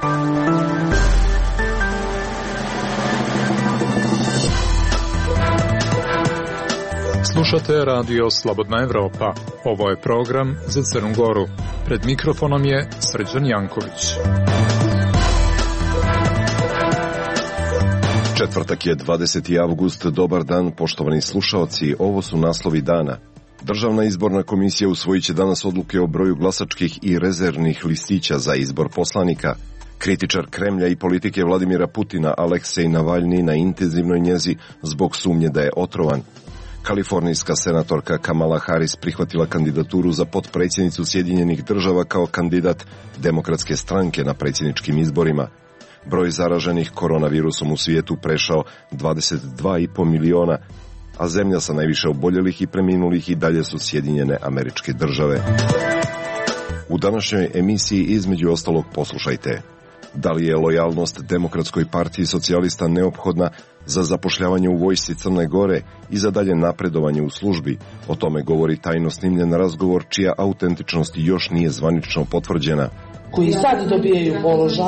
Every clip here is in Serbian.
Slušate radio Slobodna Evropa. Ovo je program za Crnu Goru. Pred mikrofonom je Srđan Janković. Četvrtak je 20. avgust. Dobar dan, poštovani slušaoci. Ovo su naslovi dana. Državna izborna komisija usvojit će danas odluke o broju glasačkih i rezervnih listića za izbor poslanika. Kritičar Kremlja i politike Vladimira Putina Aleksej Navalni na intenzivnoj njezi zbog sumnje da je otrovan. Kalifornijska senatorka Kamala Harris prihvatila kandidaturu za potpredsjednicu Sjedinjenih država kao kandidat Demokratske stranke na predsjedničkim izborima. Broj zaraženih koronavirusom u svijetu prešao 22,5 miliona, a zemlja sa najviše oboljelih i preminulih i dalje su Sjedinjene Američke Države. U današnjoj emisiji između ostalog poslušajte: da li je lojalnost Demokratskoj partiji socijalista neophodna za zapošljavanje u vojsci Crne Gore i za dalje napredovanje u službi? O tome govori tajno snimljen razgovor čija autentičnost još nije zvanično potvrđena. Koji sad dobijaju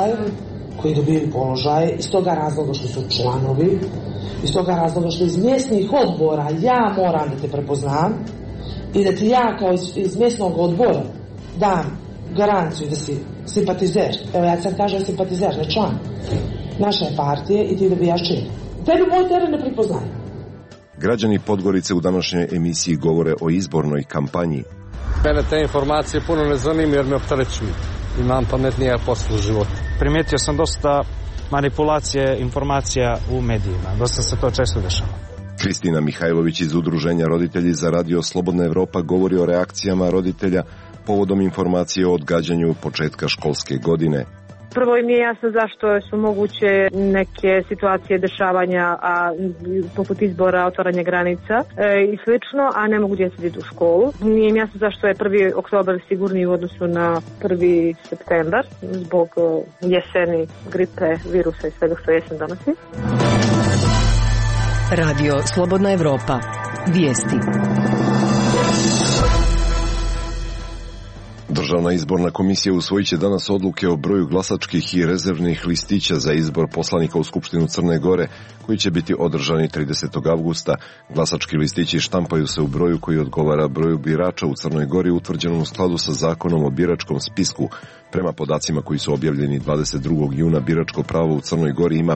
položaje iz toga razloga što su članovi, iz toga razloga što iz mjesnih odbora ja moram da te prepoznam i da ti ja kao iz mjesnog odbora dam garanciju da si simpatizer. Evo ja sad kažem simpatizer, ne član naše partije i ti dobijaš čin. Tebi moj teren ne pripoznaje. Građani Podgorice u današnjoj emisiji govore o izbornoj kampanji. Mene te informacije puno ne zanimaju jer me opterećuju. Imam pametnija posla u životu. Primijetio sam dosta manipulacije informacija u medijima. Dosta se to često dešava. Kristina Mihajlović iz Udruženja Roditelji za radio Slobodna Evropa govori o reakcijama roditelja povodom informacije o odgađanju početka školske godine. Prvo im je jasno zašto su moguće neke situacije dešavanja, poput izbora, otvaranja granica i slično, a ne mogu djeca ići u školu. Nije im jasno zašto je 1. oktobar sigurniji u odnosu na 1. septembar zbog jeseni, gripe, virusa i svega što jesen donosi. Radio Slobodna Evropa. Vijesti. Državna izborna komisija usvojit će danas odluke o broju glasačkih i rezervnih listića za izbor poslanika u Skupštinu Crne Gore, koji će biti održani 30. avgusta. Glasački listići štampaju se u broju koji odgovara broju birača u Crnoj Gori, utvrđenom u skladu sa zakonom o biračkom spisku. Prema podacima koji su objavljeni 22. juna, biračko pravo u Crnoj Gori ima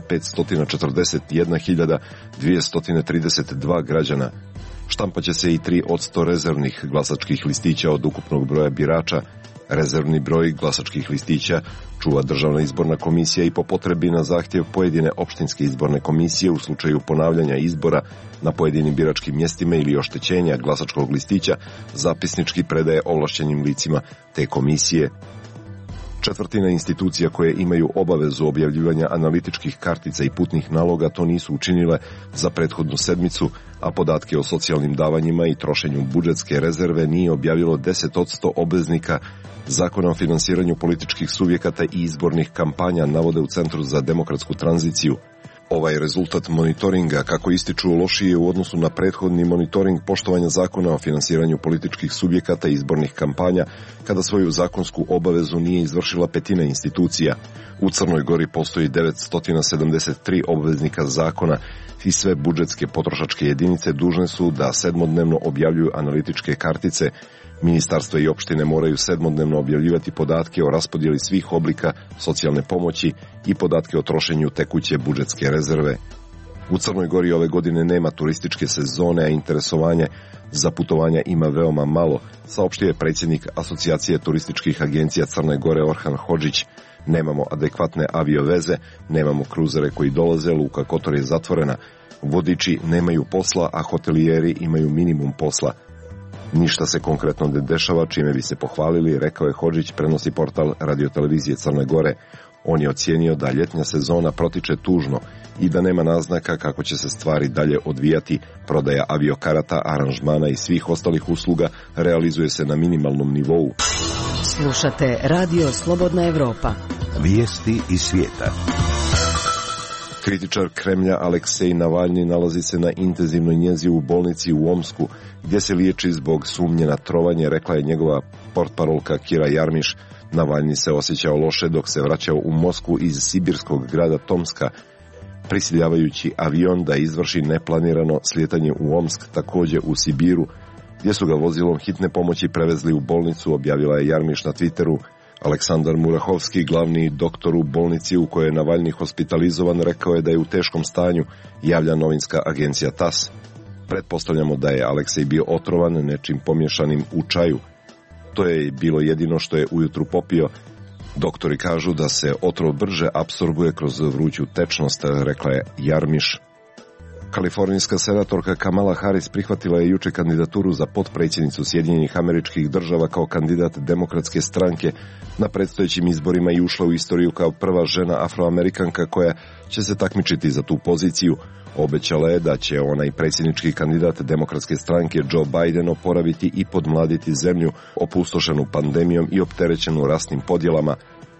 541.232 građana. Štampaće se i 3% rezervnih glasačkih listića od ukupnog broja birača. Rezervni broj glasačkih listića čuva Državna izborna komisija i po potrebi na zahtjev pojedine opštinske izborne komisije u slučaju ponavljanja izbora na pojedinim biračkim mjestima ili oštećenja glasačkog listića zapisnički predaje ovlašćenim licima te komisije. Četvrtina institucija koje imaju obavezu objavljivanja analitičkih kartica i putnih naloga to nisu učinile za prethodnu sedmicu, a podatke o socijalnim davanjima i trošenju budžetske rezerve nije objavilo 10% obveznika. Zakona o finansiranju političkih subjekata i izbornih kampanja navode u Centru za demokratsku tranziciju. Ovaj rezultat monitoringa, kako ističu, lošiji je u odnosu na prethodni monitoring poštovanja zakona o finansiranju političkih subjekata i izbornih kampanja, kada svoju zakonsku obavezu nije izvršila petina institucija. U Crnoj Gori postoji 973 obveznika zakona i sve budžetske potrošačke jedinice dužne su da sedmodnevno objavljuju analitičke kartice. Ministarstva i opštine moraju sedmodnevno objavljivati podatke o raspodjeli svih oblika socijalne pomoći i podatke o trošenju tekuće budžetske rezerve. U Crnoj Gori ove godine nema turističke sezone, a interesovanje za putovanja ima veoma malo, saopštio je predsjednik Asocijacije turističkih agencija Crne Gore Orhan Hodžić. Nemamo adekvatne avioveze, nemamo kruzere koji dolaze, luka Kotor je zatvorena, vodiči nemaju posla, a hotelijeri imaju minimum posla. Ništa se konkretno ne dešava, čime bi se pohvalili, rekao je Hodžić, prenosi portal radiotelevizije Crne Gore. On je ocijenio da ljetnja sezona protiče tužno i da nema naznaka kako će se stvari dalje odvijati. Prodaja aviokarata, aranžmana i svih ostalih usluga realizuje se na minimalnom nivou. Slušate Radio Slobodna Evropa. Vijesti iz svijeta. Kritičar Kremlja Aleksej Navalni nalazi se na intenzivnoj njezi u bolnici u Omsku. gdje se liječi zbog sumnje na trovanje, rekla je njegova portparolka Kira Jarmiš. Navalni se osjećao loše dok se vraćao u Moskvu iz sibirskog grada Tomska, prisiljavajući avion da izvrši neplanirano slijetanje u Omsk, također u Sibiru, gdje su ga vozilom hitne pomoći prevezli u bolnicu, objavila je Jarmiš na Twitteru. Aleksandar Murahovski, glavni doktor u bolnici u kojoj je Navalni hospitalizovan, rekao je da je u teškom stanju, javlja novinska agencija TASS. Pretpostavljamo da je Aleksej bio otrovan nečim pomješanim u čaju. To je bilo jedino što je ujutru popio. Doktori kažu da se otrov brže apsorbuje kroz vruću tečnost, rekla je Jarmiš. Kalifornijska senatorka Kamala Harris prihvatila je juče kandidaturu za potpredsjednicu Sjedinjenih Američkih Država kao kandidat Demokratske stranke na predstojećim izborima i ušla u istoriju kao prva žena Afroamerikanka koja će se takmičiti za tu poziciju. Obećala je da će ona i predsjednički kandidat Demokratske stranke Joe Biden oporaviti i podmladiti zemlju opustošenu pandemijom i opterećenu rasnim podjelama.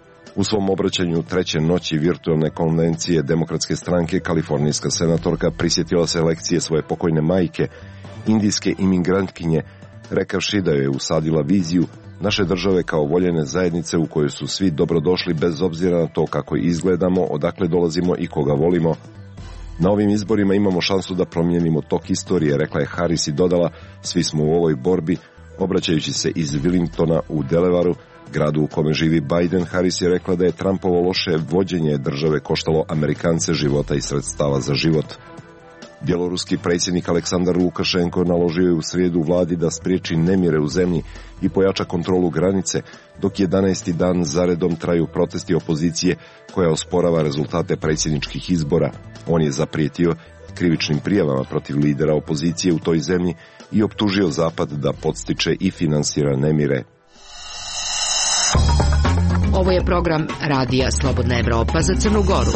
U svom obraćanju treće noći virtualne konvencije Demokratske stranke, kalifornijska senatorka prisjetila se lekcije svoje pokojne majke, indijske imigrantkinje, rekavši da je usadila viziju naše države kao voljene zajednice u kojoj su svi dobrodošli bez obzira na to kako izgledamo, odakle dolazimo i koga volimo. Na ovim izborima imamo šansu da promijenimo tok istorije, rekla je Harris i dodala, svi smo u ovoj borbi. Obraćajući se iz Wellingtona u Delawareu, gradu u kome živi Biden, Harris je rekla da je Trumpovo loše vođenje države koštalo Amerikance života i sredstava za život. Bjeloruski predsjednik Aleksandar Lukašenko naložio je u srijedu vladi da spriječi nemire u zemlji i pojača kontrolu granice, dok 11. dan zaredom traju protesti opozicije koja osporava rezultate predsjedničkih izbora. On je zaprijetio krivičnim prijavama protiv lidera opozicije u toj zemlji i optužio Zapad da podstiče i finansira nemire. Ovo je program Radija Slobodna Evropa za Crnu Goru.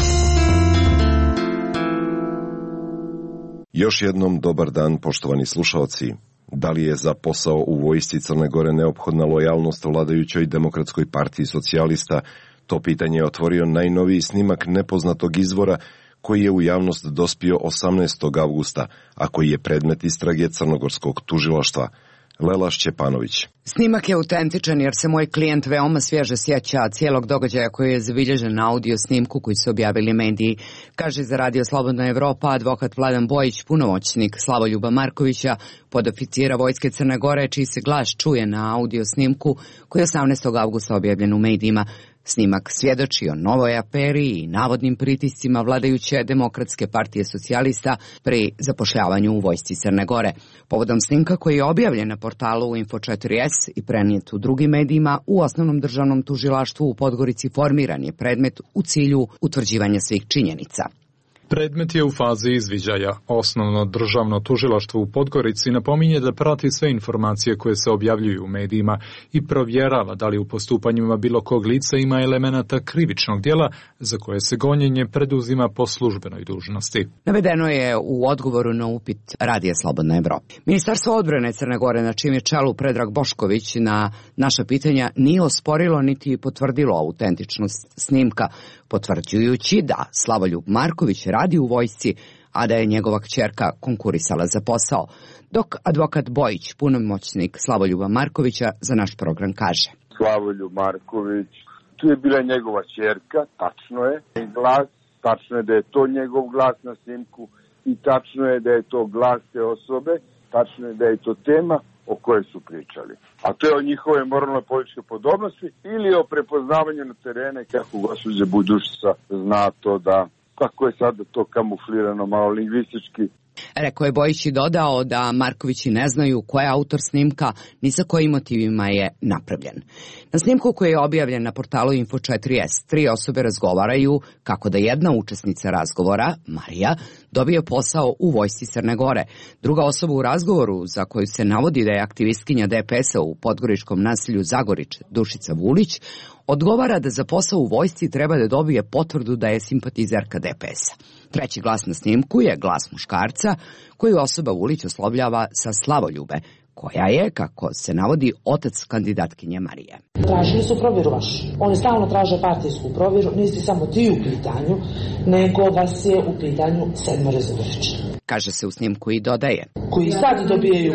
Još jednom dobar dan, poštovani slušalci. Da li je za posao u vojsci Crne Gore neophodna lojalnost vladajućoj Demokratskoj partiji socijalista? To pitanje je otvorio najnoviji snimak nepoznatog izvora koji je u javnost dospio 18. avgusta, a koji je predmet istrage crnogorskog tužilaštva. Lela Šćepanović. Snimak je autentičan jer se moj klijent veoma svježe sjeća cijelog događaja koji je zabilježen na audio snimku koji su objavili mediji. Kaže za Radio Slobodna Evropa advokat Vladan Bojić, punomoćnik Slavoljuba Markovića, podoficira Vojske Crne Gore, čiji se glas čuje na audio snimku koji je 18. avgusta objavljen u medijima. Snimak svjedoči o novoj aferi i navodnim pritiscima vladajuće Demokratske partije socijalista pri zapošljavanju u Vojsci Crne Gore. Povodom snimka koji je objavljen na portalu Info4S i prenijet u drugim medijima, u Osnovnom državnom tužilaštvu u Podgorici formiran je predmet u cilju utvrđivanja svih činjenica. Predmet je u fazi izviđaja. Osnovno državno tužilaštvo u Podgorici napominje da prati sve informacije koje se objavljuju u medijima i provjerava da li u postupanjima bilo kog lica ima elemenata krivičnog djela za koje se gonjenje preduzima po službenoj dužnosti. Navedeno je u odgovoru na upit Radija Slobodna Evropa. Ministarstvo odbrane Crne Gore, na čijem je čelu Predrag Bošković, na naša pitanja nije osporilo niti potvrdilo autentičnost snimka, potvrđujući da Slavoljub Marković radi u vojsci, a da je njegova kćerka konkurisala za posao, dok advokat Bojić, punomoćnik Slavoljuba Markovića, za naš program kaže. Slavoljub Marković, tu je bila njegova kćerka, tačno je, glas, tačno je da je to njegov glas na snimku i tačno je da je to glas te osobe, tačno je da je to tema o kojoj su pričali. A to je o njihove moralno političke podobnosti ili o prepoznavanju na terene, kako gospođa Budušica zna to da, kako je sada to kamuflirano malo lingvistički. Rekao je Bojić i dodao da Markovići ne znaju ko je autor snimka ni sa kojim motivima je napravljen. Na snimku koji je objavljen na portalu Info4S, 3 osobe razgovaraju kako da jedna učesnica razgovora, Marija, dobije posao u Vojsci Crne Gore. Druga osoba u razgovoru, za koju se navodi da je aktivistkinja DPS-a u podgoričkom naselju Zagorić, Dušica Vulić, odgovara da za posao u vojsci treba da dobije potvrdu da je simpatizerka DPS-a. Treći glas na snimku je glas muškarca koju osoba Vulić oslovljava sa Slavoljube, koja je, kako se navodi, otac kandidatkinje Marije. Tražili su provjeru vašu. Oni stalno traže partijsku provjeru, nisi samo ti u pitanju, nego vas je u pitanju 7 Zurić. kaže se u snimku i dodaje. Koji sad dobijaju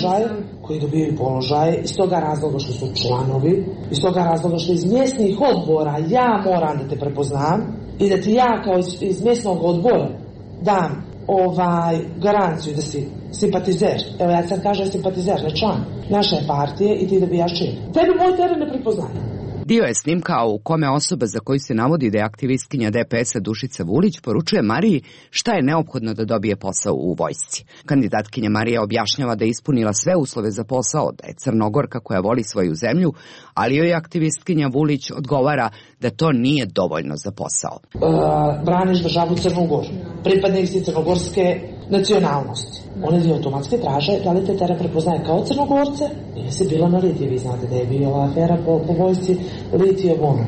položaje iz toga razloga što su članovi, iz toga razloga što iz mjesnih odbora ja moram da te prepoznam i da ti ja kao iz mjesnog odbora dam garanciju da si simpatizer. Evo ja sad kažem simpatizer, ne član naše partije i ti dobijaš čin. Tebi moj teren ne prepoznaje. Dio je snimka u kome osoba za koju se navodi da je aktivistkinja DPS-a Dušica Vulić poručuje Mariji šta je neophodno da dobije posao u vojsci. Kandidatkinja Marija objašnjava da je ispunila sve uslove za posao, da je Crnogorka koja voli svoju zemlju, ali joj aktivistkinja Vulić odgovara da to nije dovoljno za posao. Braniš državu Crnu Goru, pripadnik si crnogorske nacionalnosti. Oni li automatski traže da li te teren prepoznaje kao Crnogorce ili si bila na litiji. Vi znate da je bila afera po vojsci litijom.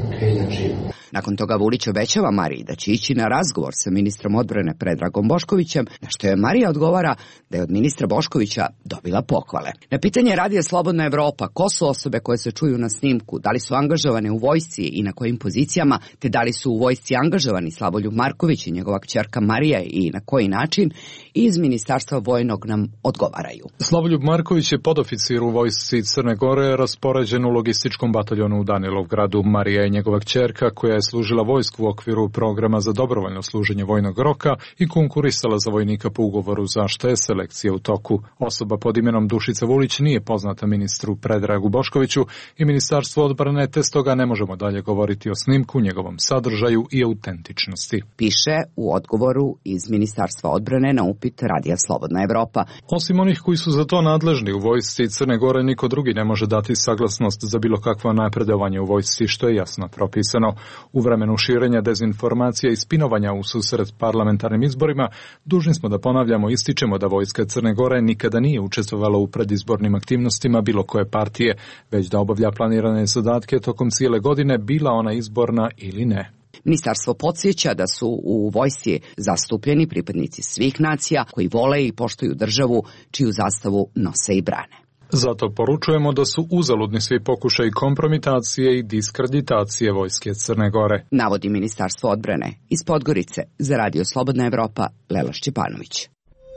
Nakon toga Vulić obećava Mariji da će ići na razgovor sa ministrom odbrane Predragom Boškovićem, na što je Marija odgovara da je od ministra Boškovića dobila pohvale. Na pitanje Radija Slobodna Evropa ko su osobe koje se čuju na snimku, da li su angažovane u vojsci i na kojim pozicijama, te da li su u vojsci angažovani Slavoljub Marković i njegova kćerka Marija i na koji način, iz Ministarstva vojnog nam odgovaraju. Slavoljub Marković je podoficir u vojsci Crne Gore, raspoređen u logističkom bataljonu u Danilovgradu. Marija je njegova kćerka koja je služila vojsku u okviru programa za dobrovoljno služenje vojnog roka i konkurisala za vojnika po ugovoru za što je selekcija u toku. Osoba pod imenom Dušica Vulić nije poznata ministru Predragu Boškoviću i Ministarstvo odbrane, te stoga ne možemo dalje govoriti o snimku, njegovom sadržaju i autentičnosti. Piše u odgovoru iz Ministarstva odbrane na upit Radija Slobodna Evropa. Osim onih koji su za to nadležni u vojsci Crne Gore, niko drugi ne može dati saglasnost za bilo kakvo napredovanje u vojsci, što je jasno propisano. U vremenu širenja dezinformacija i spinovanja u susret parlamentarnim izborima, dužni smo da ponavljamo i ističemo da vojska Crne Gore nikada nije učestvovala u predizbornim aktivnostima bilo koje partije, već da obavlja planirane zadatke tokom cijele godine, bila ona izborna ili ne. Ministarstvo podsjeća da su u vojsci zastupljeni pripadnici svih nacija koji vole i poštuju državu čiju zastavu nose i brane. Zato poručujemo da su uzaludni svi pokušaji kompromitacije i diskreditacije vojske Crne Gore. Navodi Ministarstvo odbrane. Iz Podgorice za Radio Slobodna Evropa, Lela Šćepanović.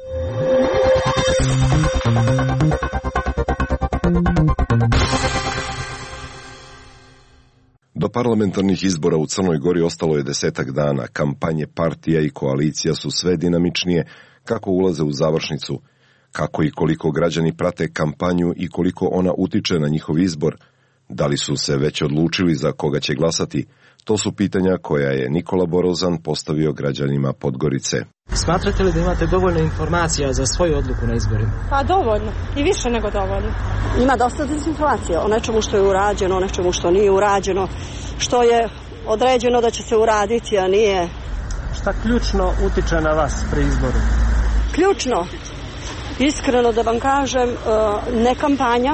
Do parlamentarnih izbora u Crnoj Gori ostalo je 10 dana. Kampanje partija i koalicija su sve dinamičnije kako ulaze u završnicu. Kako i koliko građani prate kampanju i koliko ona utiče na njihov izbor, da li su se već odlučili za koga će glasati, to su pitanja koja je Nikola Borozan postavio građanima Podgorice. Smatrate li da imate dovoljno informacija za svoju odluku na izborima? Pa dovoljno, i više nego dovoljno. Ima dosta dezinformacija o nečemu što je urađeno, o nečemu što nije urađeno, što je određeno da će se uraditi, a nije. Šta ključno utiče na vas pri izboru? Ključno? Iskreno da vam kažem, ne kampanja,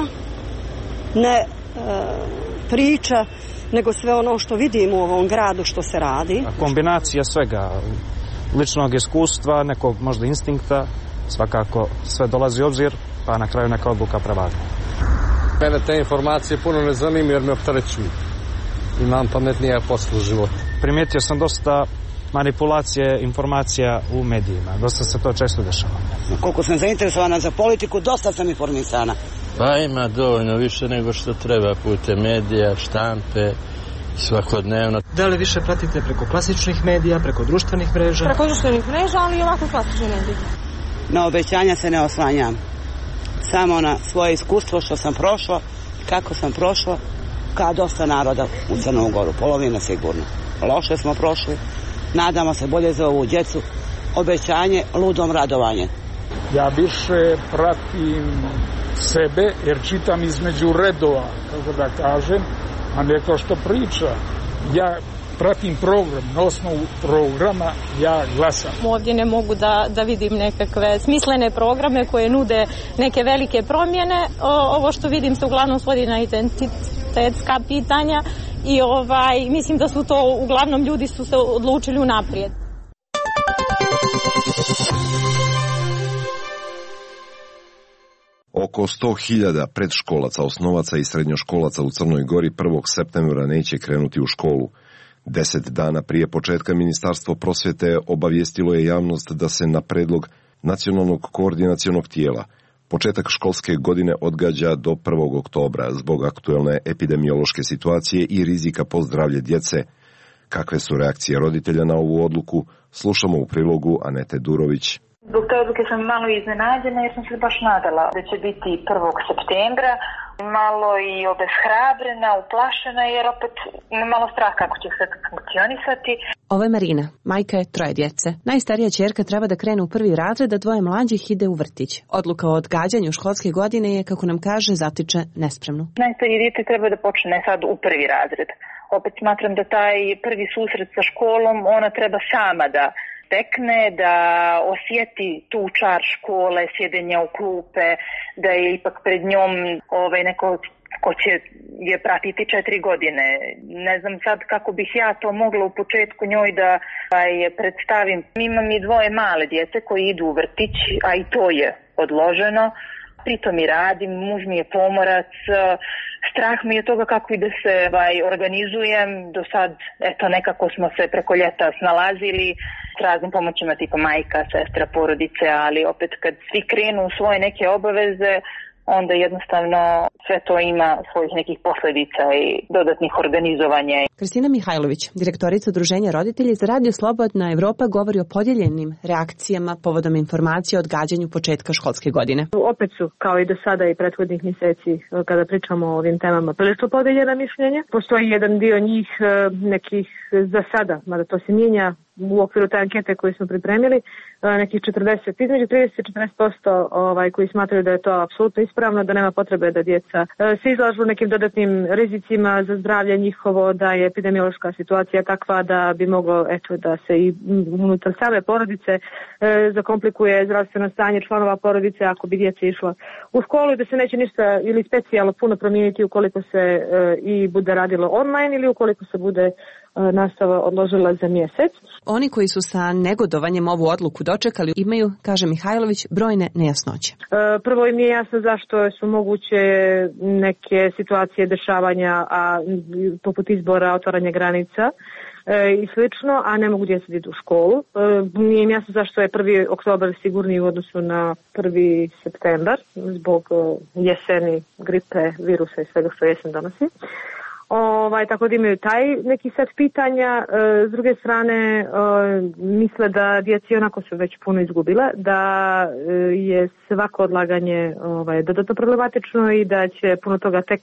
ne priča, nego sve ono što vidimo u ovom gradu što se radi. Kombinacija svega, ličnog iskustva, nekog možda instinkta, svakako sve dolazi u obzir, pa na kraju neka odluka prevažna. Mene te informacije puno ne zanimaju jer me opterećuju. Imam pametnije posla u životu. Primijetio sam dosta manipulacije informacija u medijima. Dosta se to često dešava. Koliko sam zainteresovana za politiku, dosta sam informisana. Pa ima dovoljno više nego što treba putem medija, štampe, svakodnevno. Da li više pratite preko klasičnih medija, preko društvenih mreža? Preko društvenih mreža, ali i ovako klasične medije. Na obećanja se ne oslanjam. Samo na svoje iskustvo što sam prošla, kako sam prošla, kao dosta naroda u Crnu Goru, polovina sigurno. Loše smo prošli, nadamo se bolje za ovu djecu, obećanje, ludom radovanje. Ja više pratim sebe jer čitam između redova, kako da kažem, a neko što priča. Ja pratim program, na osnovu programa ja glasam. Ovdje ne mogu da vidim nekakve smislene programe koje nude neke velike promjene. Ovo što vidim se uglavnom svodi na identitetska pitanja i mislim da su to uglavnom ljudi su se odlučili unaprijed. Oko 100.000 predškolaca, osnovaca i srednjoškolaca u Crnoj Gori 1. septembra neće krenuti u školu. 10 dana prije početka Ministarstvo prosvjete obavijestilo je javnost da se na predlog nacionalnog koordinacionog tijela. Početak školske godine odgađa do 1. oktobra zbog aktuelne epidemiološke situacije i rizika po zdravlje djece. Kakve su reakcije roditelja na ovu odluku, slušamo u prilogu Anete Durović. Zbog te odluke sam malo iznenađena jer sam se baš nadala da će biti 1. septembra. Malo i obeshrabrena, uplašena jer opet ima malo strah kako će sve funkcionisati. Ovo je Marina, majka je 3 djece. Najstarija ćerka treba da krene u 1. razred, a 2 mlađih ide u vrtić. Odluka o odgađanju školske godine je, kako nam kaže, zatiče nespremnu. Najstarije dijete treba da počne sad u 1. razred. Opet smatram da taj prvi susret sa školom ona treba sama da tekne, da osjeti tu čar škole, sjedenja u klupe, da je ipak pred njom neko ko će je pratiti 4 godine. Ne znam sad kako bih ja to mogla u početku njoj da je predstavim. Imam i 2 male djece koji idu u vrtić, a i to je odloženo. Pritom i radim, muž mi je pomorac, strah mi je toga kako i da se organizujem. Do sad, nekako smo se preko ljeta snalazili s raznim pomoćima tipa majka, sestra, porodice, ali opet kad svi krenu u svoje neke obaveze, onda jednostavno sve to ima svojih nekih posljedica i dodatnih organizovanja. Kristina Mihajlović, direktorica Udruženja roditelji za Radio Slobodna Evropa, govori o podijeljenim reakcijama povodom informacije o odgađanju početka školske godine. Opet su, kao i do sada i prethodnih mjeseci, kada pričamo o ovim temama, prilično podijeljena mišljenja. Postoji jedan dio njih nekih za sada, mada to se mijenja u okviru te ankete koju smo pripremili, nekih 40, između 30 i 40% koji smatraju da je to apsolutno ispravno, da nema potrebe da djeca se izlažu nekim dodatnim rizicima za zdravlje njihovo, da je epidemiološka situacija takva da bi moglo da se i unutar same porodice zakomplikuje zdravstveno stanje članova porodice ako bi djeca išla u školu i da se neće ništa ili specijalno puno promijeniti ukoliko se i bude radilo online ili ukoliko se bude nastava odložila za mjesec. Oni koji su sa negodovanjem ovu odluku dočekali imaju, kaže Mihajlović, brojne nejasnoće. Prvo im je jasno zašto su moguće neke situacije dešavanja, poput izbora, otvaranja granica i slično, a ne mogu djeca ići u školu. Nije im jasno zašto je 1. oktobar sigurniji u odnosu na 1. septembar zbog jeseni, gripe, virusa i svega što jesen donosi. Tako da imaju taj neki set pitanja. S druge strane, misle da djeci onako su već puno izgubila, da je svako odlaganje dodatno problematično i da će puno toga tek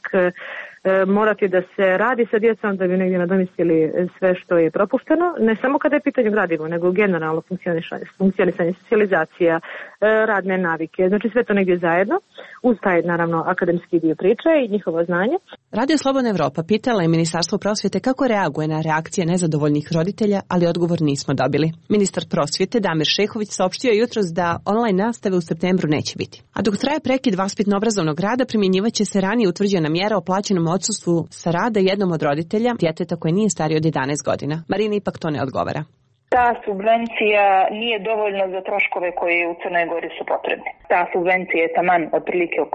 morati da se radi sa djecom da bi negdje nadomjestili sve što je propušteno, ne samo kada je pitanje gradivo, nego generalno funkcionisanje, socijalizacija, radne navike, znači sve to negdje zajedno, uz taj naravno akademski dio priče i njihovo znanje. Radio Slobodna Evropa pitala je Ministarstvo prosvjete kako reaguje na reakcije nezadovoljnih roditelja, ali odgovor nismo dobili. Ministar prosvjete Damir Šehović saopštio je jutros da online nastave u septembru neće biti. A dok traje prekid vaspitno-obrazovnog rada, primjenjivaće se ranije utvrđena mjera o plaćenom odsustvu sa rada jednom od roditelja djeteta koje nije starije od 11 godina. Marina ipak to ne odgovara. Ta subvencija nije dovoljna za troškove koji u Crnoj Gori su potrebni. Ta subvencija je taman otprilike oko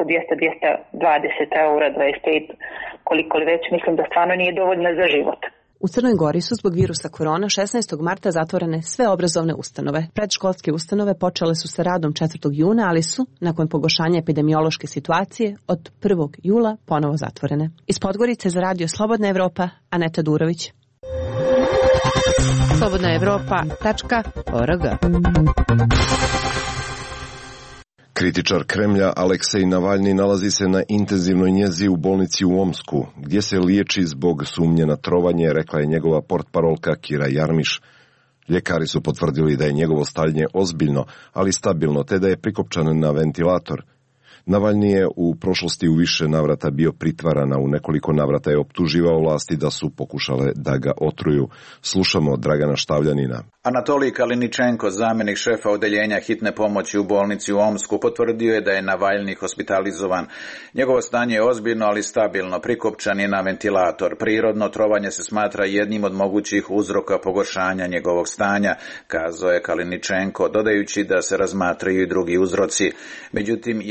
200-220 eura, 25, koliko li već, mislim da stvarno nije dovoljna za život. U Crnoj Gori su zbog virusa korona 16. marta zatvorene sve obrazovne ustanove. Predškolske ustanove počele su sa radom 4. juna, ali su, nakon pogoršanja epidemiološke situacije, od 1. jula ponovo zatvorene. Iz Podgorice za Radio Slobodna Evropa, Aneta Durović. slobodnaevropa.org. Kritičar Kremlja Aleksej Navalni nalazi se na intenzivnoj njezi u bolnici u Omsku, gdje se liječi zbog sumnje na trovanje, rekla je njegova portparolka Kira Jarmiš. Ljekari su potvrdili da je njegovo stanje ozbiljno, ali stabilno, te da je prikopčan na ventilator. Navalni je u prošlosti u više navrata bio pritvaran, a u nekoliko navrata je optuživao vlasti da su pokušale da ga otruju. Slušamo Dragana Štavljanina. Anatolij Kaliničenko, zamjenik šefa odeljenja hitne pomoći u bolnici u Omsku, potvrdio je da je Navalni hospitalizovan. Njegovo stanje je ozbiljno, ali stabilno, prikopčan je na ventilator. Prirodno trovanje se smatra jednim od mogućih uzroka pogoršanja njegovog stanja, kazao je Kaliničenko, dodajući da se razmatraju i drugi uzroci. Međutim, Jarmiš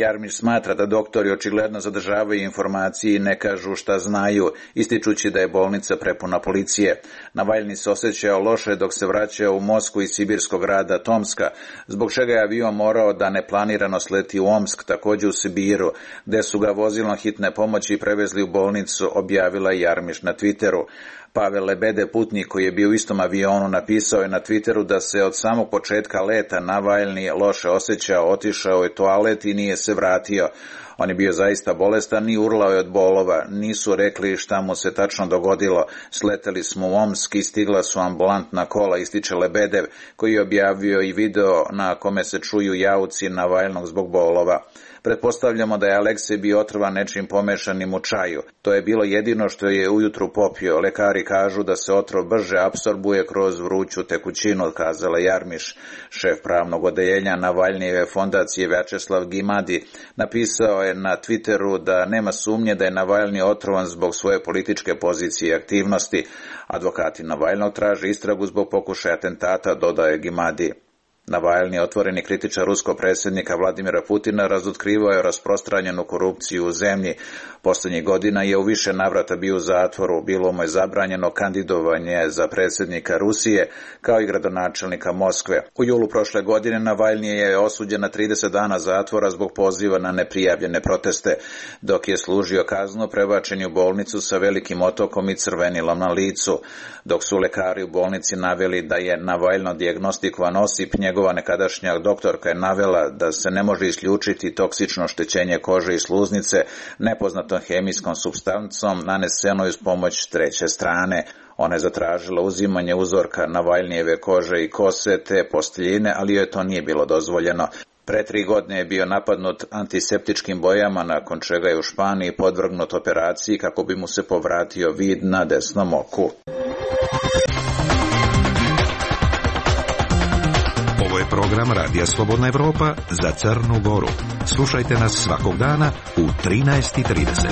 smatra da doktori očigledno zadržavaju informacije i ne kažu šta znaju, ističući da je bolnica prepuna policije. Navaljni se osjećao loše dok se vraćao u Moskvu iz sibirskog grada Tomska, zbog čega je avion morao da neplanirano sleti u Omsk, također u Sibiru, gde su ga vozilom hitne pomoći prevezli u bolnicu, objavila i Jarmiš na Twitteru. Pavel Lebede, putnik koji je bio u istom avionu, napisao je na Twitteru da se od samog početka leta Navaljni loše osjećao, otišao je toalet i nije se vratio. On je bio zaista bolestan i urlao je od bolova. Nisu rekli šta mu se tačno dogodilo. Sleteli smo u Omsk i stigla su ambulantna kola, ističe Lebedev, koji je objavio i video na kome se čuju jauci Navaljnog zbog bolova. Pretpostavljamo da je Aleksej bio otrovan nečim pomešanim u čaju. To je bilo jedino što je ujutru popio. Lekari kažu da se otrov brže apsorbuje kroz vruću tekućinu, kazala Jarmiš. Šef pravnog odeljenja Navaljnijeve fondacije Vjačeslav Gimadi napisao je na Twitteru da nema sumnje da je Navaljni otrovan zbog svoje političke pozicije i aktivnosti. Advokati Navaljnog traže istragu zbog pokušaja atentata, dodaje Gimadi. Navaljni, otvoreni kritičar ruskog predsjednika Vladimira Putina, razotkrivao je rasprostranjenu korupciju u zemlji. Posljednjih godina je u više navrata bio u zatvoru, bilo mu je zabranjeno kandidovanje za predsjednika Rusije, kao i gradonačelnika Moskve. U julu prošle godine Navaljni je osuđen na 30 dana zatvora zbog poziva na neprijavljene proteste. Dok je služio kaznu, prebačen je u bolnicu sa velikim otokom i crvenilom na licu. Dok su lekari u bolnici naveli da je Navaljno dijagnostikovan osip, njegova nekadašnja doktorka je navela da se ne može isključiti toksično oštećenje kože i sluznice nepoznatom hemijskom supstancom nanesenoj uz pomoć treće strane. Ona je zatražila uzimanje uzorka Navaljnijeve kože i kose te posteljine, ali joj to nije bilo dozvoljeno. Pre 3 godine je bio napadnut antiseptičkim bojama, nakon čega je u Španiji podvrgnut operaciji kako bi mu se povratio vid na desnom oku. Ovo je program Radija Slobodna Evropa za Crnu Goru. Slušajte nas svakog dana u 13:30.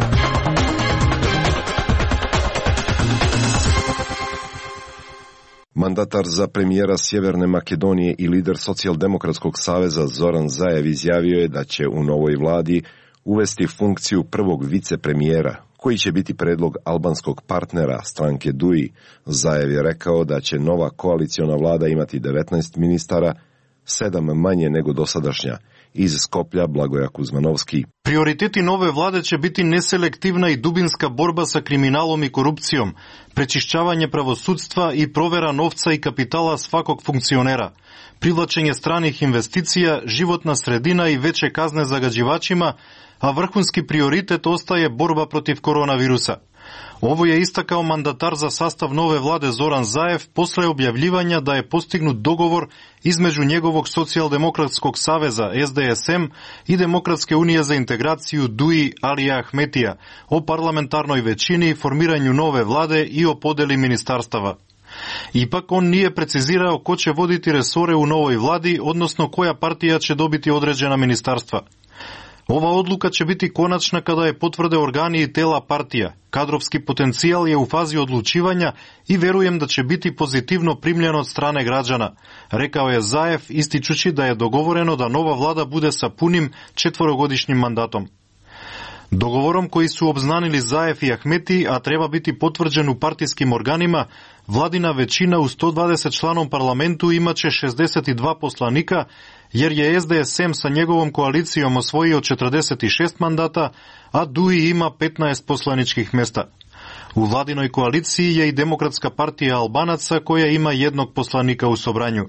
Mandatar za premijera Sjeverne Makedonije i lider Socijaldemokratskog saveza Zoran Zaev izjavio je da će u novoj vladi uvesti funkciju prvog vicepremijera, koji će biti predlog albanskog partnera stranke DUI. Zaev je rekao da će nova koaliciona vlada imati 19 ministara, 7 manje nego dosadašnja. Iz Skoplja Blagoja Kuzmanovski. Prioriteti nove vlade će biti neselektivna i dubinska borba sa kriminalom i korupcijom, prečišćavanje pravosudstva i provera novca i kapitala svakog funkcionera, privlačenje stranih investicija, životna sredina i veće kazne zagađivačima, a vrhunski prioritet ostaje borba protiv koronavirusa. Ovo je istakao mandatar za sastav nove vlade Zoran Zaev posle objavljivanja da je postignut dogovor između njegovog Socijaldemokratskog saveza SDSM i Demokratske unije za integraciju DUI Alija Ahmetija o parlamentarnoj većini, formiranju nove vlade i o podeli ministarstava. Ipak on nije precizirao ko će voditi resore u novoj vladi, odnosno koja partija će dobiti određena ministarstva. Ova odluka će biti konačna kada je potvrde organi i tela partija. Kadrovski potencijal je u fazi odlučivanja i verujem da će biti pozitivno primljen od strane građana, rekao je Zaev, ističući da je dogovoreno da nova vlada bude sa punim 4-godišnjim mandatom. Dogovorom koji su obznanili Zaev i Ahmeti, a treba biti potvrđen u partijskim organima, vladina većina u 120 članom parlamentu imaće 62 poslanika, jer je SDSM sa njegovom koalicijom osvojio 46 mandata, a DUI ima 15 poslaničkih mesta. U vladinoj koaliciji je i Demokratska partija Albanaca koja ima 1 poslanika u Sobranju.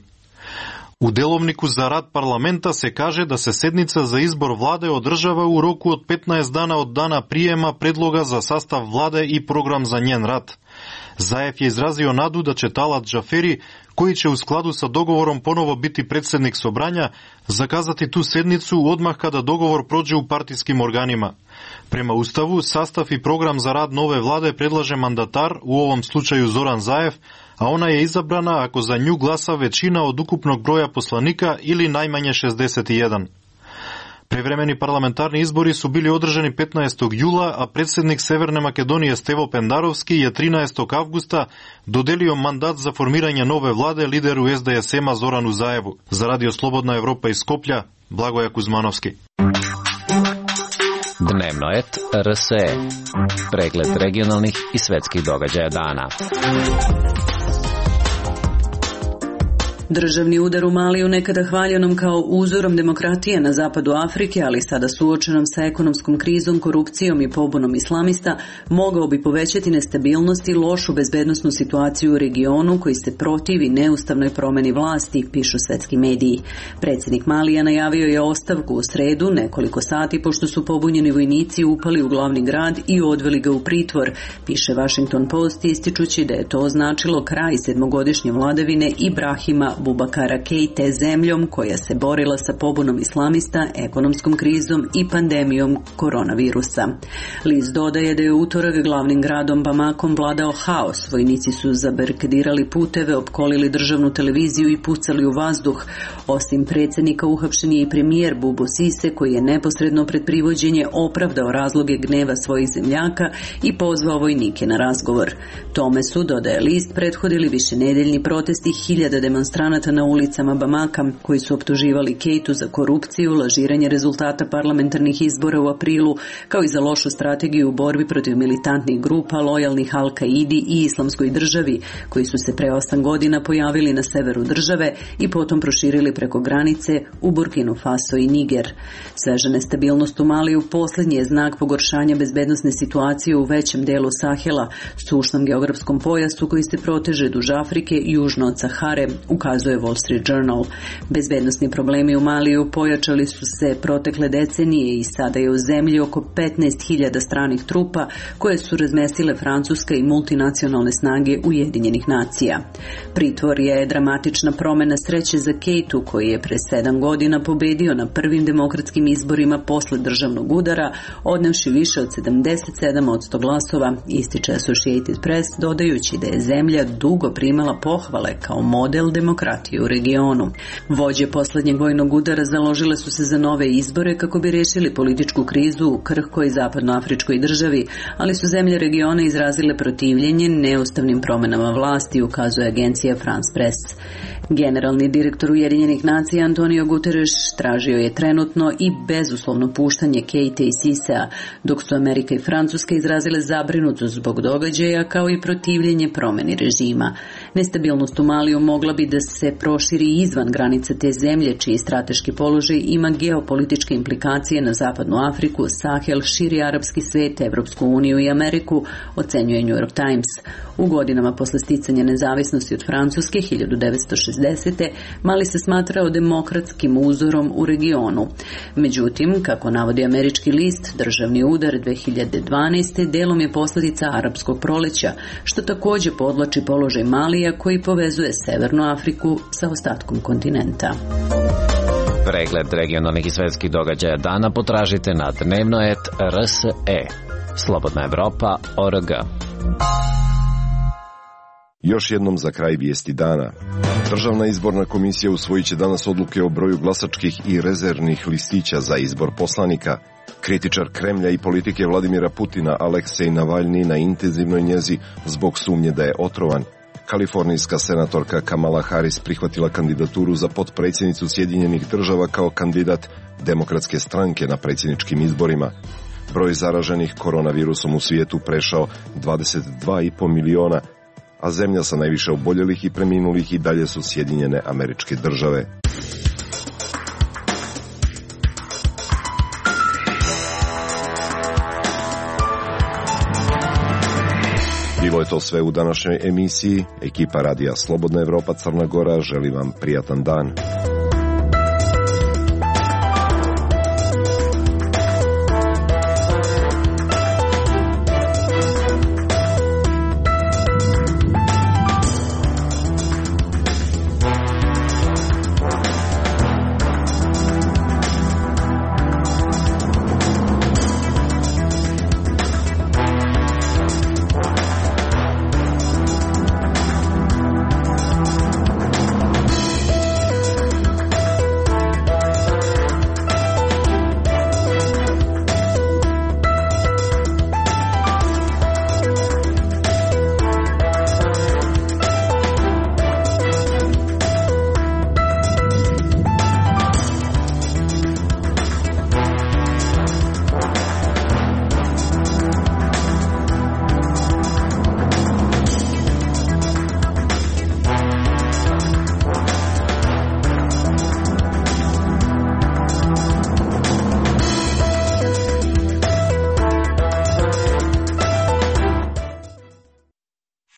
U delovniku za rad parlamenta se kaže da se sednica za izbor vlade održava u roku od 15 dana od dana prijema predloga za sastav vlade i program za njen rad. Zaev je izrazio nadu da će Talat Džaferi, koji će u skladu sa dogovorom ponovo biti predsjednik Sobranja, zakazati tu sednicu odmah kada dogovor prođe u partijskim organima. Prema Ustavu, sastav i program za rad nove vlade predlaže mandatar, u ovom slučaju Zoran Zaev, a ona je izabrana ako za nju glasa većina od ukupnog broja poslanika ili najmanje 61. Prevremeni parlamentarni izbori su bili održani 15. jula, a predsjednik Severne Makedonije Stevo Pendarovski je 13. avgusta dodelio mandat za formiranje nove vlade lideru SDSM-a Zoranu Zaevu. Za Radio Slobodna Evropa iz Skoplja, Blagoja Kuzmanovski. Dnevnoet RSE. Pregled regionalnih i svetskih događaja dana. Državni udar u Maliju, nekada hvaljenom kao uzorom demokratije na zapadu Afrike, ali sada suočenom sa ekonomskom krizom, korupcijom i pobunom islamista, mogao bi povećati nestabilnost i lošu bezbednosnu situaciju u regionu koji se protivi neustavnoj promeni vlasti, pišu svetski mediji. Predsjednik Malija najavio je ostavku u sredu, nekoliko sati pošto su pobunjeni vojnici upali u glavni grad i odveli ga u pritvor, piše Washington Post, ističući da je to označilo kraj 7-godišnje vladavine Ibrahima Bubakara Keite zemljom koja se borila sa pobunom islamista, ekonomskom krizom i pandemijom koronavirusa. List dodaje da je utorak glavnim gradom Bamakom vladao haos. Vojnici su zabarikadirali puteve, opkolili državnu televiziju i pucali u vazduh. Osim predsjednika, uhapšen je i premijer Bubu Sise, koji je neposredno pred privođenje opravdao razloge gneva svojih zemljaka i pozvao vojnike na razgovor. Tome su, dodaje list, prethodili višenedeljni protesti hiljada demonstranata na ulicama Bamaka, koji su optuživali Keitu za korupciju, lažiranje rezultata parlamentarnih izbora u aprilu, kao i za lošu strategiju u borbi protiv militantnih grupa lojalnih Al-Kaidi i Islamskoj državi, koji su se pre 8 godina pojavili na severu države i potom proširili preko granice u Burkinu Faso i Niger. Sveža nestabilnost u Maliju posljednji je znak pogoršanja bezbednosne situacije u većem delu Sahela, sušnom geografskom pojasu koji se proteže duž Afrike južno od Sahare, ukazuje Wall Street Journal. Bezbednosni problemi u Maliju pojačali su se protekle decenije i sada je u zemlji oko 15.000 stranih trupa koje su razmestile Francuska i multinacionalne snage Ujedinjenih nacija. Pritvor je dramatična promjena sreće za Keitu, koji je pre 7 godina pobedio na prvim demokratskim izborima posle državnog udara, odnevši više od 77% glasova, ističe Associated Press, dodajući da je zemlja dugo primala pohvale kao model demokratije u regionu. Vođe posljednjeg vojnog udara založile su se za nove izbore kako bi rešili političku krizu u krhkoj zapadnoafričkoj državi, ali su zemlje regiona izrazile protivljenje neustavnim promjenama vlasti, ukazuje agencija France Press. Generalni direktor Ujedinjenih nacija Antonio Guterres tražio je trenutno i bezuslovno puštanje Keite i Sisea, dok su Amerika i Francuska izrazile zabrinutost zbog događaja kao i protivljenje promjeni režima. Nestabilnost u Maliju mogla bi da se proširi izvan granica te zemlje, čiji strateški položaj ima geopolitičke implikacije na zapadnu Afriku, Sahel, širi arapski svet, Evropsku uniju i Ameriku, ocenjuje New York Times. U godinama posle sticanja nezavisnosti od Francuske 1960. Mali se smatrao demokratskim uzorom u regionu. Međutim, kako navodi američki list, državni udar 2012. delom je posljedica arapskog proleća, što također podvlači položaj Malija koji povezuje Severnu Afriku sa ostatkom kontinenta. Pregled regionalnih i svetskih događaja dana potražite na Dnevnoet RSE. Slobodna Evropa.org. Još jednom za kraj vijesti dana. Državna izborna komisija usvojit će danas odluke o broju glasačkih i rezervnih listića za izbor poslanika. Kritičar Kremlja i politike Vladimira Putina Aleksej Navalni na intenzivnoj njezi zbog sumnje da je otrovan. Kalifornijska senatorka Kamala Harris prihvatila kandidaturu za potpredsjednicu Sjedinjenih država kao kandidat Demokratske stranke na predsjedničkim izborima. Broj zaraženih koronavirusom u svijetu prešao 22,5 miliona, a zemlja sa najviše oboljelih i preminulih i dalje su Sjedinjene Američke Države. Bilo je to sve u današnjoj emisiji. Ekipa Radija Slobodna Evropa Crna Gora želi vam prijatan dan.